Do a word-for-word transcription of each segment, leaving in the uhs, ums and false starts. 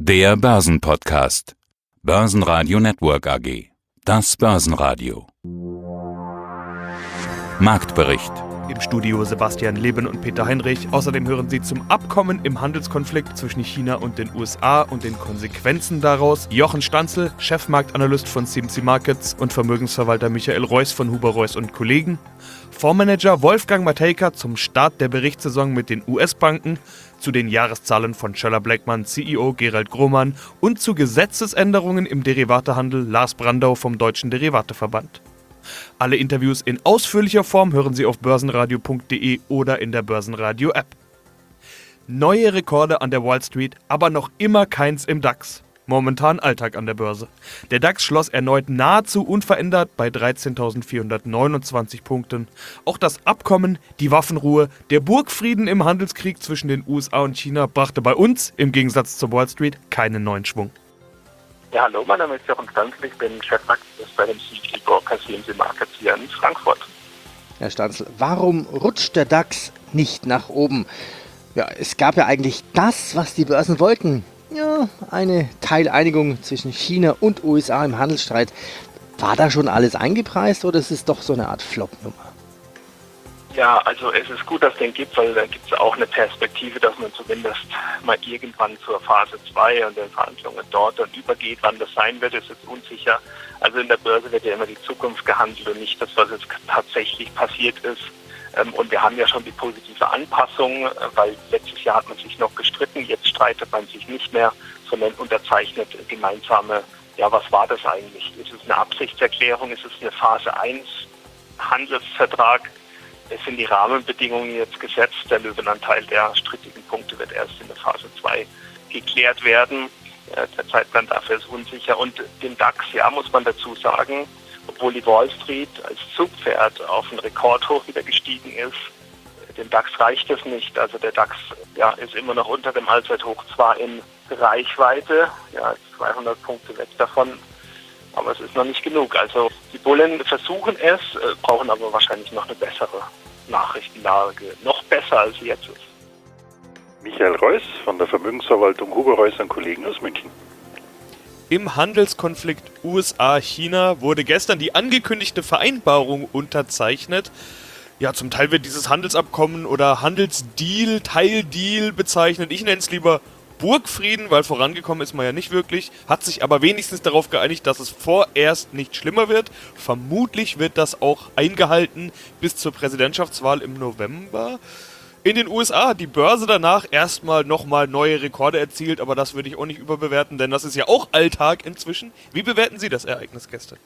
Der Börsenpodcast. Börsenradio Network A G. Das Börsenradio. Marktbericht. Im Studio Sebastian Leben und Peter Heinrich. Außerdem hören Sie zum Abkommen im Handelskonflikt zwischen China und den U S A und den Konsequenzen daraus Jochen Stanzel, Chefmarktanalyst von C M C Markets, und Vermögensverwalter Michael Reuss von Huber Reuss und Kollegen. Fondsmanager Wolfgang Matejka zum Start der Berichtssaison mit den U S-Banken, zu den Jahreszahlen von Schoeller-Bleckmann C E O Gerald Grohmann und zu Gesetzesänderungen im Derivatehandel Lars Brandau vom Deutschen Derivateverband. Alle Interviews in ausführlicher Form hören Sie auf börsenradio punkt de oder in der Börsenradio-App. Neue Rekorde an der Wall Street, aber noch immer keins im DAX. Momentan Alltag an der Börse. Der DAX schloss erneut nahezu unverändert bei dreizehntausendvierhundertneunundzwanzig Punkten. Auch das Abkommen, die Waffenruhe, der Burgfrieden im Handelskrieg zwischen den U S A und China brachte bei uns, im Gegensatz zur Wall Street, keinen neuen Schwung. Ja, hallo, mein Name ist Jochen Stanzel, ich bin Chefaktivist bei dem C M C Broker C M C Markets hier in Frankfurt. Herr Stanzel, warum rutscht der DAX nicht nach oben? Ja, es gab ja eigentlich das, was die Börsen wollten. Ja, eine Teileinigung zwischen China und U S A im Handelsstreit. War da schon alles eingepreist oder ist es doch so eine Art Flop-Nummer? Ja, also es ist gut, dass es den gibt, weil da gibt es auch eine Perspektive, dass man zumindest mal irgendwann zur Phase zwei und den Verhandlungen dort dann übergeht. Wann das sein wird, ist jetzt unsicher. Also in der Börse wird ja immer die Zukunft gehandelt und nicht das, was jetzt tatsächlich passiert ist. Und wir haben ja schon die positive Anpassung, weil letztes Jahr hat man sich noch gestritten, jetzt streitet man sich nicht mehr, sondern unterzeichnet gemeinsame, ja, was war das eigentlich? Ist es eine Absichtserklärung, ist es eine Phase eins Handelsvertrag? Es sind die Rahmenbedingungen jetzt gesetzt. Der Löwenanteil der strittigen Punkte wird erst in der Phase zwei geklärt werden. Der Zeitplan dafür ist unsicher. Und den DAX, ja, muss man dazu sagen, obwohl die Wall Street als Zugpferd auf einen Rekordhoch wieder gestiegen ist, dem DAX reicht es nicht. Also der DAX, ja, ist immer noch unter dem Allzeithoch, zwar in Reichweite, ja, zweihundert Punkte weg davon, aber es ist noch nicht genug. Also die Bullen versuchen es, brauchen aber wahrscheinlich noch eine bessere Nachrichtenlage. Noch besser, als sie jetzt ist. Michael Reuss von der Vermögensverwaltung Huber Reuss und Kollegen aus München. Im Handelskonflikt U S A-China wurde gestern die angekündigte Vereinbarung unterzeichnet. Ja, zum Teil wird dieses Handelsabkommen oder Handelsdeal, Teildeal bezeichnet. Ich nenne es lieber Burgfrieden, weil vorangekommen ist man ja nicht wirklich, hat sich aber wenigstens darauf geeinigt, dass es vorerst nicht schlimmer wird. Vermutlich wird das auch eingehalten bis zur Präsidentschaftswahl im November. In den U S A hat die Börse danach erstmal nochmal neue Rekorde erzielt, aber das würde ich auch nicht überbewerten, denn das ist ja auch Alltag inzwischen. Wie bewerten Sie das Ereignis gestern?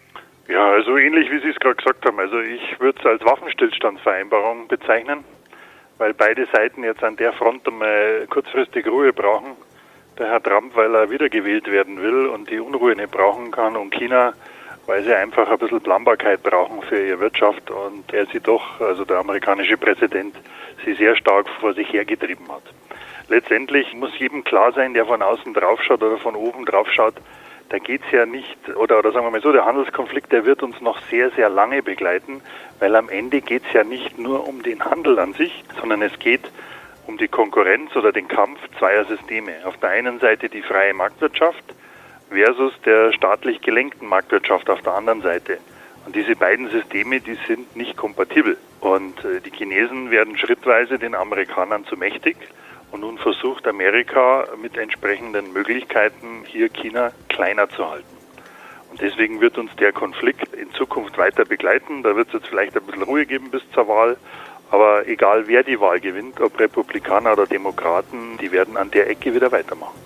Ja, also ähnlich wie Sie es gerade gesagt haben. Also ich würde es als Waffenstillstandsvereinbarung bezeichnen, weil beide Seiten jetzt an der Front einmal kurzfristig Ruhe brauchen. Der Herr Trump, weil er wiedergewählt werden will und die Unruhe nicht brauchen kann, und China, weil sie einfach ein bisschen Planbarkeit brauchen für ihre Wirtschaft und er sie doch, also der amerikanische Präsident, sie sehr stark vor sich hergetrieben hat. Letztendlich muss jedem klar sein, der von außen draufschaut oder von oben draufschaut, da geht's ja nicht, oder, oder sagen wir mal so, der Handelskonflikt, der wird uns noch sehr, sehr lange begleiten, weil am Ende geht's ja nicht nur um den Handel an sich, sondern es geht um die Konkurrenz oder den Kampf zweier Systeme. Auf der einen Seite die freie Marktwirtschaft versus der staatlich gelenkten Marktwirtschaft auf der anderen Seite. Und diese beiden Systeme, die sind nicht kompatibel. Und äh, die Chinesen werden schrittweise den Amerikanern zu mächtig. Und nun versucht Amerika mit entsprechenden Möglichkeiten hier China kleiner zu halten. Und deswegen wird uns der Konflikt in Zukunft weiter begleiten. Da wird es jetzt vielleicht ein bisschen Ruhe geben bis zur Wahl. Aber egal wer die Wahl gewinnt, ob Republikaner oder Demokraten, die werden an der Ecke wieder weitermachen.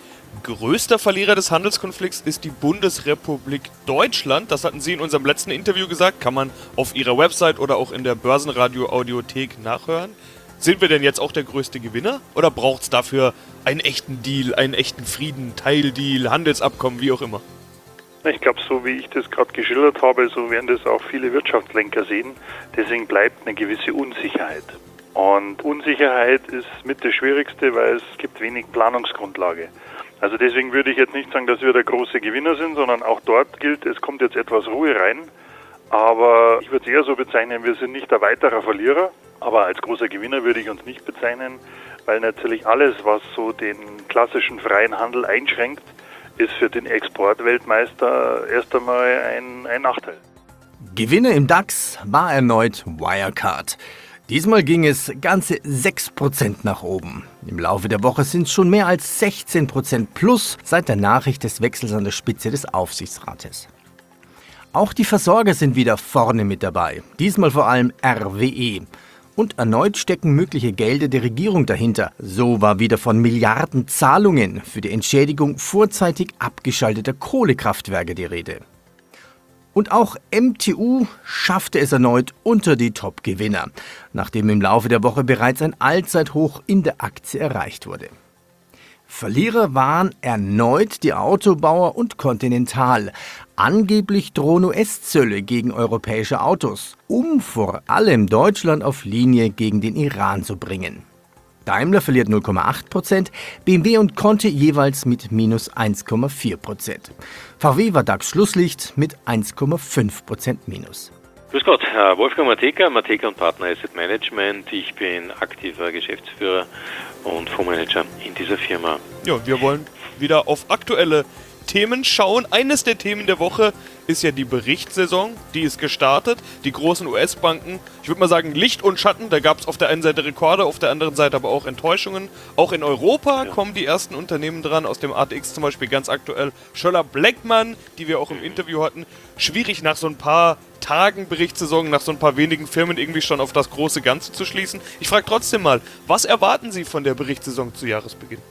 Größter Verlierer des Handelskonflikts ist die Bundesrepublik Deutschland. Das hatten Sie in unserem letzten Interview gesagt. Kann man auf Ihrer Website oder auch in der Börsenradio-Audiothek nachhören. Sind wir denn jetzt auch der größte Gewinner? Oder braucht es dafür einen echten Deal, einen echten Frieden, Teildeal, Handelsabkommen, wie auch immer? Ich glaube, so wie ich das gerade geschildert habe, so werden das auch viele Wirtschaftslenker sehen. Deswegen bleibt eine gewisse Unsicherheit. Und Unsicherheit ist mit das Schwierigste, weil es gibt wenig Planungsgrundlage. Also deswegen würde ich jetzt nicht sagen, dass wir der große Gewinner sind, sondern auch dort gilt, es kommt jetzt etwas Ruhe rein. Aber ich würde es eher so bezeichnen, wir sind nicht ein weiterer Verlierer, aber als großer Gewinner würde ich uns nicht bezeichnen, weil natürlich alles, was so den klassischen freien Handel einschränkt, ist für den Exportweltmeister erst einmal ein, ein Nachteil. Gewinner im DAX war erneut Wirecard. Diesmal ging es ganze sechs Prozent nach oben. Im Laufe der Woche sind es schon mehr als sechzehn Prozent plus seit der Nachricht des Wechsels an der Spitze des Aufsichtsrates. Auch die Versorger sind wieder vorne mit dabei, diesmal vor allem R W E. Und erneut stecken mögliche Gelder der Regierung dahinter. So war wieder von Milliardenzahlungen für die Entschädigung vorzeitig abgeschalteter Kohlekraftwerke die Rede. Und auch M T U schaffte es erneut unter die Top-Gewinner, nachdem im Laufe der Woche bereits ein Allzeithoch in der Aktie erreicht wurde. Verlierer waren erneut die Autobauer und Continental. Angeblich drohen U S-Zölle gegen europäische Autos, um vor allem Deutschland auf Linie gegen den Iran zu bringen. Daimler verliert null Komma acht Prozent, B M W und Conti jeweils mit minus eins Komma vier Prozent. V W war DAX-Schlusslicht mit eins Komma fünf Prozent minus. Grüß Gott, Herr Wolfgang Mateka, Mateka und Partner Asset Management. Ich bin aktiver Geschäftsführer und Fondsmanager in dieser Firma. Ja, wir wollen wieder auf aktuelle Themen schauen. Eines der Themen der Woche ist ja die Berichtssaison. Die ist gestartet. Die großen U S-Banken, ich würde mal sagen Licht und Schatten. Da gab es auf der einen Seite Rekorde, auf der anderen Seite aber auch Enttäuschungen. Auch in Europa ja. kommen die ersten Unternehmen dran. Aus dem A T X zum Beispiel ganz aktuell Schoeller-Bleckmann, die wir auch im Interview hatten. Schwierig nach so ein paar Tagen Berichtssaison, nach so ein paar wenigen Firmen irgendwie schon auf das große Ganze zu schließen. Ich frage trotzdem mal, was erwarten Sie von der Berichtssaison zu Jahresbeginn?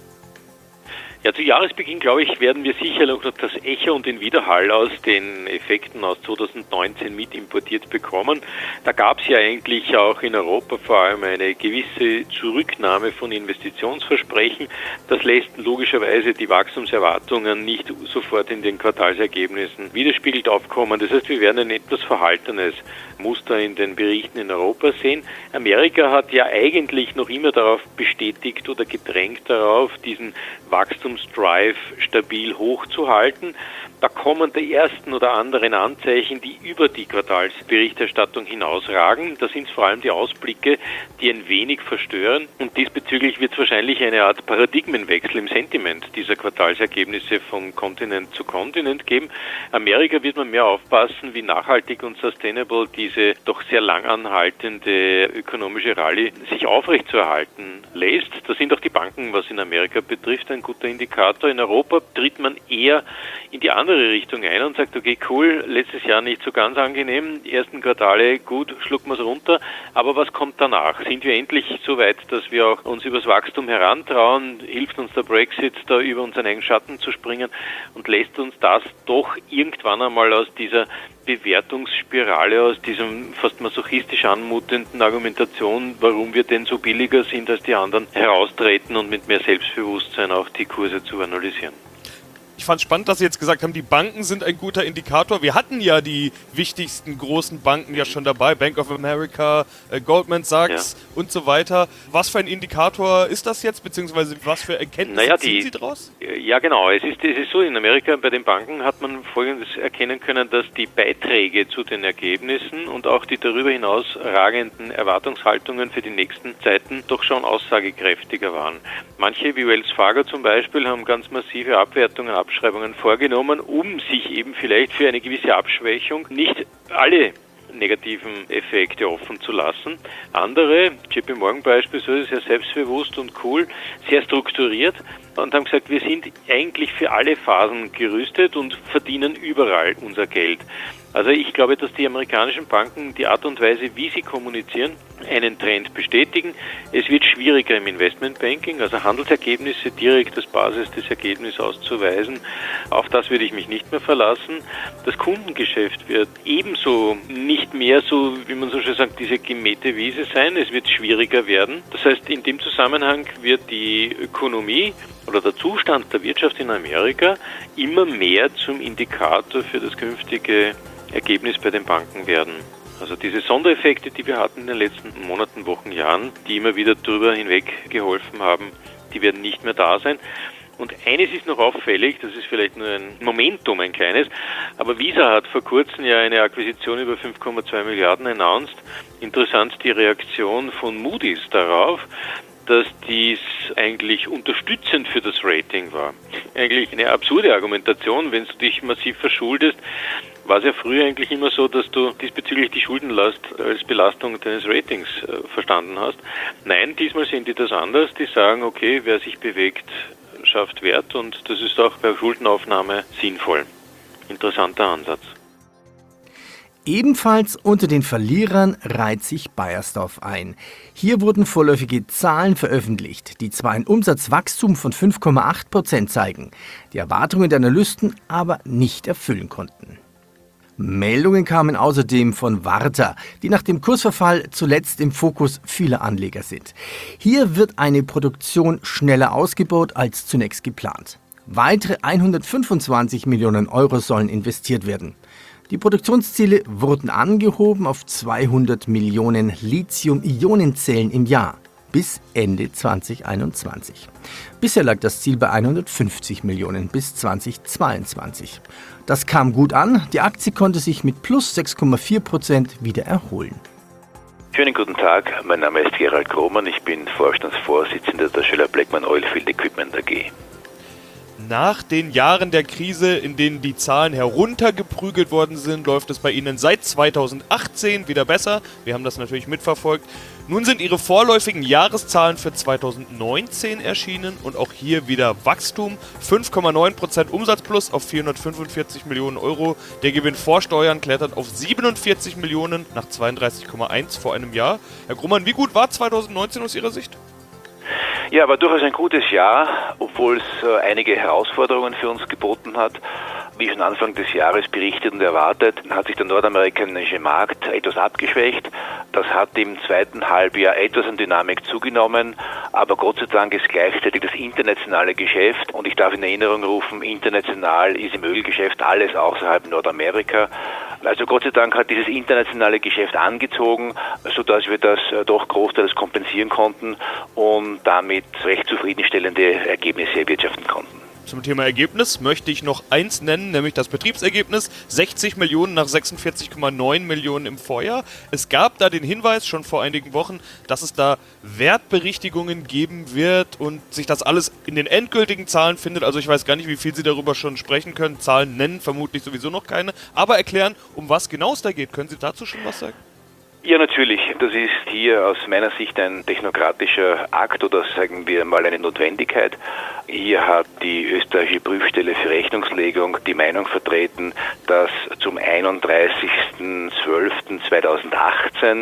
Ja, zu Jahresbeginn, glaube ich, werden wir sicher noch das Echo und den Widerhall aus den Effekten aus zweitausendneunzehn mit importiert bekommen. Da gab es ja eigentlich auch in Europa vor allem eine gewisse Zurücknahme von Investitionsversprechen. Das lässt logischerweise die Wachstumserwartungen nicht sofort in den Quartalsergebnissen widerspiegelt aufkommen. Das heißt, wir werden ein etwas verhaltenes Muster in den Berichten in Europa sehen. Amerika hat ja eigentlich noch immer darauf bestätigt oder gedrängt darauf, diesen Wachstumsdrive stabil hochzuhalten. Da kommen die ersten oder anderen Anzeichen, die über die Quartalsberichterstattung hinausragen. Da sind es vor allem die Ausblicke, die ein wenig verstören. Und diesbezüglich wird es wahrscheinlich eine Art Paradigmenwechsel im Sentiment dieser Quartalsergebnisse von Kontinent zu Kontinent geben. Amerika wird man mehr aufpassen, wie nachhaltig und sustainable diese doch sehr lang anhaltende ökonomische Rallye sich aufrechtzuerhalten lässt. Da sind auch die Banken, was in Amerika betrifft, ein guter Indikator. In Europa tritt man eher in die andere Richtung ein und sagt, okay, cool, letztes Jahr nicht so ganz angenehm, die ersten Quartale gut, schlucken wir es runter, aber was kommt danach? Sind wir endlich so weit, dass wir auch uns übers Wachstum herantrauen? Hilft uns der Brexit, da über unseren eigenen Schatten zu springen und lässt uns das doch irgendwann einmal aus dieser Bewertungsspirale, aus diesem fast masochistisch anmutenden Argumentation, warum wir denn so billiger sind als die anderen, heraustreten und mit mehr Selbstbewusstsein auch die Kurse zu analysieren. Ich fand es spannend, dass Sie jetzt gesagt haben, die Banken sind ein guter Indikator. Wir hatten ja die wichtigsten großen Banken ja schon dabei, Bank of America, äh, Goldman Sachs ja. und so weiter. Was für ein Indikator ist das jetzt, beziehungsweise was für Erkenntnisse naja, ziehen die, Sie daraus? Ja genau, es ist, es ist so, in Amerika bei den Banken hat man Folgendes erkennen können, dass die Beiträge zu den Ergebnissen und auch die darüber hinaus ragenden Erwartungshaltungen für die nächsten Zeiten doch schon aussagekräftiger waren. Manche, wie Wells Fargo zum Beispiel, haben ganz massive Abwertungen, Abschreibungen vorgenommen, um sich eben vielleicht für eine gewisse Abschwächung nicht alle negativen Effekte offen zu lassen. Andere, J P Morgan beispielsweise, sehr selbstbewusst und cool, sehr strukturiert und haben gesagt, wir sind eigentlich für alle Phasen gerüstet und verdienen überall unser Geld. Also ich glaube, dass die amerikanischen Banken die Art und Weise, wie sie kommunizieren, einen Trend bestätigen. Es wird schwieriger im Investmentbanking, also Handelsergebnisse direkt als Basis des Ergebnisses auszuweisen. Auf das würde ich mich nicht mehr verlassen. Das Kundengeschäft wird ebenso nicht mehr so, wie man so schön sagt, diese gemähte Wiese sein. Es wird schwieriger werden. Das heißt, in dem Zusammenhang wird die Ökonomie oder der Zustand der Wirtschaft in Amerika immer mehr zum Indikator für das künftige Ergebnis bei den Banken werden. Also diese Sondereffekte, die wir hatten in den letzten Monaten, Wochen, Jahren, die immer wieder drüber hinweg geholfen haben, die werden nicht mehr da sein. Und eines ist noch auffällig, das ist vielleicht nur ein Momentum, ein kleines, aber Visa hat vor kurzem ja eine Akquisition über fünf Komma zwei Milliarden announced. Interessant die Reaktion von Moody's darauf. dass dies eigentlich unterstützend für das Rating war. Eigentlich eine absurde Argumentation, wenn du dich massiv verschuldest, war es ja früher eigentlich immer so, dass du diesbezüglich die Schuldenlast als Belastung deines Ratings äh, verstanden hast. Nein, diesmal sehen die das anders. Die sagen, okay, wer sich bewegt, schafft Wert und das ist auch bei Schuldenaufnahme sinnvoll. Interessanter Ansatz. Ebenfalls unter den Verlierern reiht sich Beiersdorf ein. Hier wurden vorläufige Zahlen veröffentlicht, die zwar ein Umsatzwachstum von fünf Komma acht Prozent zeigen, die Erwartungen der Analysten aber nicht erfüllen konnten. Meldungen kamen außerdem von Warta, die nach dem Kursverfall zuletzt im Fokus vieler Anleger sind. Hier wird eine Produktion schneller ausgebaut als zunächst geplant. Weitere hundertfünfundzwanzig Millionen Euro sollen investiert werden. Die Produktionsziele wurden angehoben auf zweihundert Millionen Lithium-Ionen-Zellen im Jahr bis Ende zweitausendeinundzwanzig. Bisher lag das Ziel bei hundertfünfzig Millionen bis zweitausendzweiundzwanzig. Das kam gut an, die Aktie konnte sich mit plus sechs Komma vier Prozent wieder erholen. Schönen guten Tag, mein Name ist Gerald Krohmann, ich bin Vorstandsvorsitzender der Schoeller-Bleckmann Oilfield Equipment A G. Nach den Jahren der Krise, in denen die Zahlen heruntergeprügelt worden sind, läuft es bei Ihnen seit zweitausendachtzehn wieder besser. Wir haben das natürlich mitverfolgt. Nun sind Ihre vorläufigen Jahreszahlen für zweitausendneunzehn erschienen und auch hier wieder Wachstum. fünf Komma neun Prozent Umsatzplus auf vierhundertfünfundvierzig Millionen Euro. Der Gewinn vor Steuern klettert auf siebenundvierzig Millionen nach zweiunddreißig Komma eins vor einem Jahr. Herr Grummann, wie gut war zweitausendneunzehn aus Ihrer Sicht? Ja, war durchaus ein gutes Jahr, obwohl es äh, einige Herausforderungen für uns geboten hat. Wie schon Anfang des Jahres berichtet und erwartet, hat sich der nordamerikanische Markt etwas abgeschwächt. Das hat im zweiten Halbjahr etwas an Dynamik zugenommen, aber Gott sei Dank ist gleichzeitig das internationale Geschäft, und ich darf in Erinnerung rufen, international ist im Ölgeschäft alles außerhalb Nordamerika. Also Gott sei Dank hat dieses internationale Geschäft angezogen, sodass wir das äh, doch großteils kompensieren konnten und damit recht zufriedenstellende Ergebnisse erwirtschaften konnten. Zum Thema Ergebnis möchte ich noch eins nennen, nämlich das Betriebsergebnis. sechzig Millionen nach sechsundvierzig Komma neun Millionen im Vorjahr. Es gab da den Hinweis schon vor einigen Wochen, dass es da Wertberichtigungen geben wird und sich das alles in den endgültigen Zahlen findet. Also ich weiß gar nicht, wie viel Sie darüber schon sprechen können. Zahlen nennen vermutlich sowieso noch keine. Aber erklären, um was genau es da geht. Können Sie dazu schon was sagen? Ja, natürlich. Das ist hier aus meiner Sicht ein technokratischer Akt oder sagen wir mal eine Notwendigkeit. Hier hat die österreichische Prüfstelle für Rechnungslegung die Meinung vertreten, dass zum einunddreißigsten zwölften zweitausendachtzehn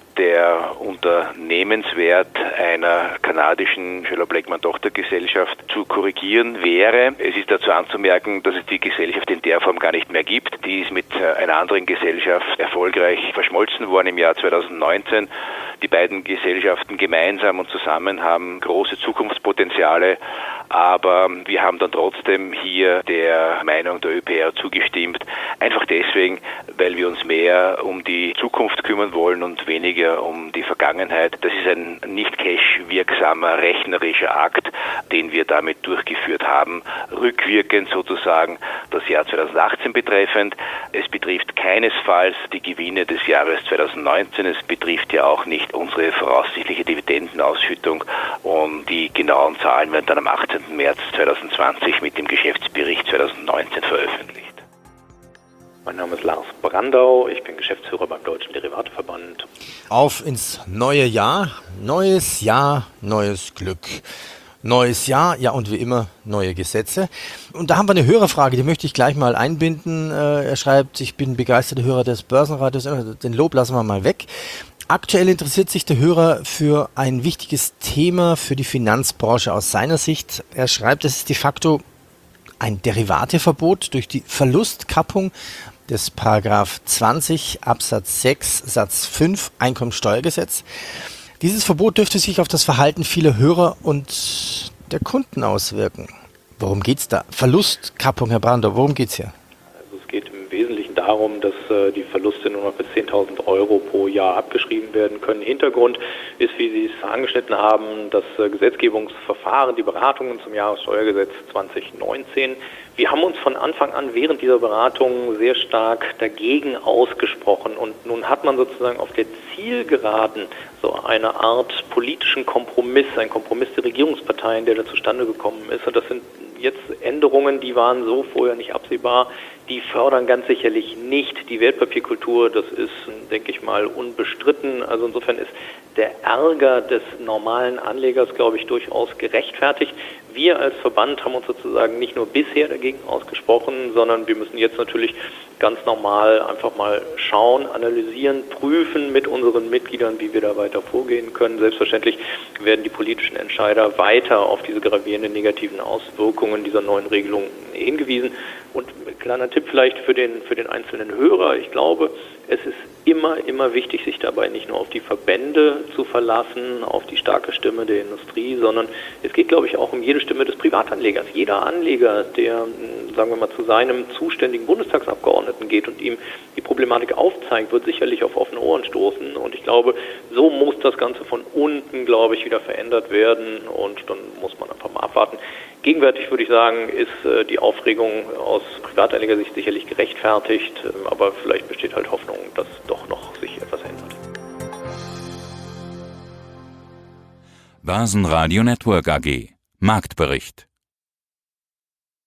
der Unternehmenswert einer kanadischen Schoeller-Bleckmann-Tochtergesellschaft zu korrigieren wäre. Es ist dazu anzumerken, dass es die Gesellschaft in der Form gar nicht mehr gibt. Die ist mit einer anderen Gesellschaft erfolgreich verschmolzen worden im Jahr zweitausendneunzehn. Die beiden Gesellschaften gemeinsam und zusammen haben große Zukunftspotenziale, aber wir haben dann trotzdem hier der Meinung der Ö P R zugestimmt. Einfach deswegen, weil wir uns mehr um die Zukunft kümmern wollen und weniger um die Vergangenheit. Das ist ein nicht cash-wirksamer rechnerischer Akt, den wir damit durchgeführt haben, rückwirkend sozusagen das Jahr zweitausendachtzehn betreffend. Es betrifft keinesfalls die Gewinne des Jahres zweitausendneunzehn, es betrifft ja auch nicht unsere voraussichtliche Dividendenausschüttung, und die genauen Zahlen werden dann am achtzehnten März zweitausendzwanzig mit dem Geschäftsbericht zweitausendneunzehn veröffentlicht. Mein Name ist Lars Brandau, ich bin Geschäftsführer beim Deutschen Derivateverband. Auf ins neue Jahr, neues Jahr, neues Glück. Neues Jahr, ja, und wie immer neue Gesetze. Und da haben wir eine Hörerfrage, die möchte ich gleich mal einbinden. Äh, er schreibt, ich bin begeisterter Hörer des Börsenradios, den Lob lassen wir mal weg. Aktuell interessiert sich der Hörer für ein wichtiges Thema für die Finanzbranche aus seiner Sicht. Er schreibt, es ist de facto ein Derivateverbot durch die Verlustkappung des Paragraph zwanzig Absatz sechs Satz fünf Einkommensteuergesetz. Dieses Verbot dürfte sich auf das Verhalten vieler Hörer und der Kunden auswirken. Worum geht's da? Verlustkappung, Herr Brandau, worum geht's hier? Also es geht im Wesentlichen darum, darum, dass äh, die Verluste nur noch bis zehntausend Euro pro Jahr abgeschrieben werden können. Hintergrund ist, wie Sie es angeschnitten haben, das äh, Gesetzgebungsverfahren, die Beratungen zum Jahressteuergesetz zwanzig neunzehn. Wir haben uns von Anfang an während dieser Beratungen sehr stark dagegen ausgesprochen und nun hat man sozusagen auf der Zielgeraden so eine Art politischen Kompromiss, ein Kompromiss der Regierungsparteien, der da zustande gekommen ist. Und das sind jetzt Änderungen, die waren so vorher nicht absehbar. Die fördern ganz sicherlich nicht die Wertpapierkultur. Das ist, denke ich mal, unbestritten. Also insofern ist der Ärger des normalen Anlegers, glaube ich, durchaus gerechtfertigt. Wir als Verband haben uns sozusagen nicht nur bisher dagegen ausgesprochen, sondern wir müssen jetzt natürlich ganz normal einfach mal schauen, analysieren, prüfen mit unseren Mitgliedern, wie wir da weiter vorgehen können. Selbstverständlich werden die politischen Entscheider weiter auf diese gravierenden negativen Auswirkungen dieser neuen Regelung hingewiesen. Und ein kleiner Tipp vielleicht für den, für den einzelnen Hörer. Ich glaube, es ist immer, immer wichtig, sich dabei nicht nur auf die Verbände zu verlassen, auf die starke Stimme der Industrie, sondern es geht, glaube ich, auch um jede Stimme des Privatanlegers. Jeder Anleger, der, sagen wir mal, zu seinem zuständigen Bundestagsabgeordneten geht und ihm die Problematik aufzeigt, wird sicherlich auf offene Ohren stoßen. Und ich glaube, so muss das Ganze von unten, glaube ich, wieder verändert werden. Und dann muss man einfach mal abwarten. Gegenwärtig würde ich sagen, ist äh, die Aufregung aus Privatanlegersicht sicherlich gerechtfertigt, äh, aber vielleicht besteht halt Hoffnung, dass doch noch sich etwas ändert. Börsenradio Network A G Marktbericht